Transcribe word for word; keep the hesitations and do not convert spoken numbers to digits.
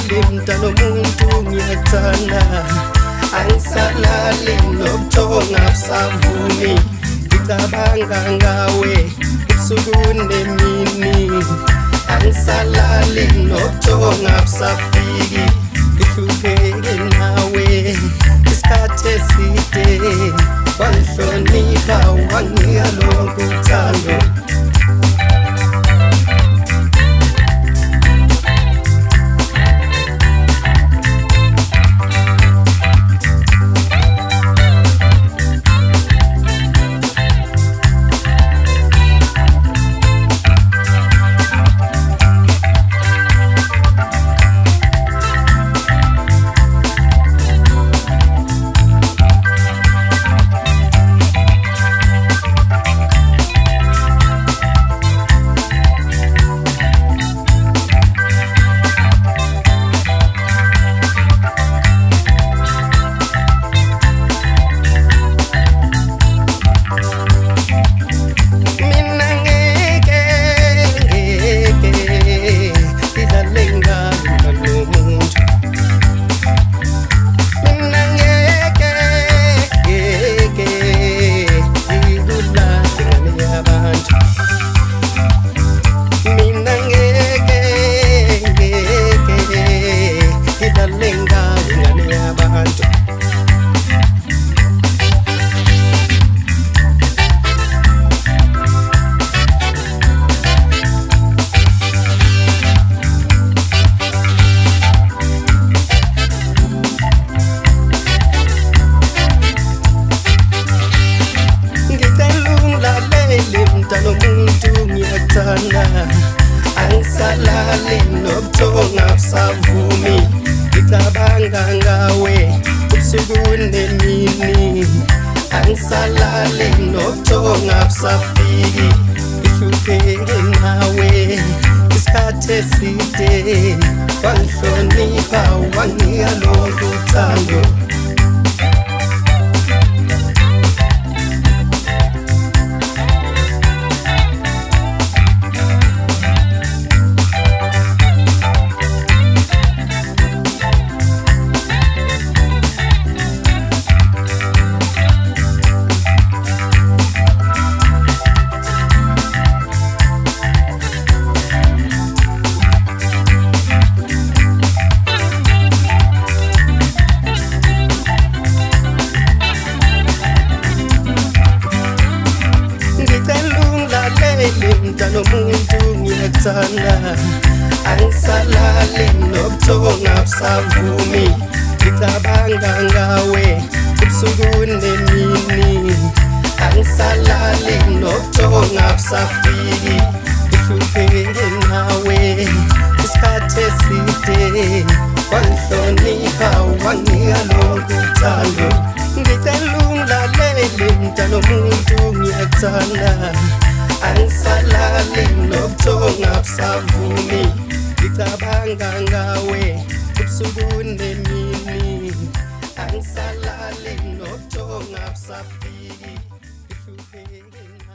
angisalali mntana omuntu ngiyakuthanda angisalali nobuthongo abusavumi ngicabanga ngawe ubusuku nemini angisalali nobuthongo abusafiki ngihlupheke nawe isikhathi eside wangihlonipha wanginika lonke uthando mntana omuntu ngiyakuthanda angisalali nobuthongo abusavumi ngicabanga ngawe ubusuku nemini angisalali nobuthongo abusafiki ngihlupheke nawe isikhathi eside wangihlonipha wanginika lonke uthando mntana omuntu ngiyakuthanda angisalali nobuthongo abusavumi ngicabanga ngawe ubusuku nemini angisalali nobuthongo abusafiki ngihlupheke nawe isikhathi eside wangihlonipha wanginika lonke uthando ngicela ungilalele mntana omuntu ngiyakuthanda angisalali nobuthongo abusavumi ngicabanga ngawe ubusuku nemini angisalali nobuthongo abusafiki ngihlupheke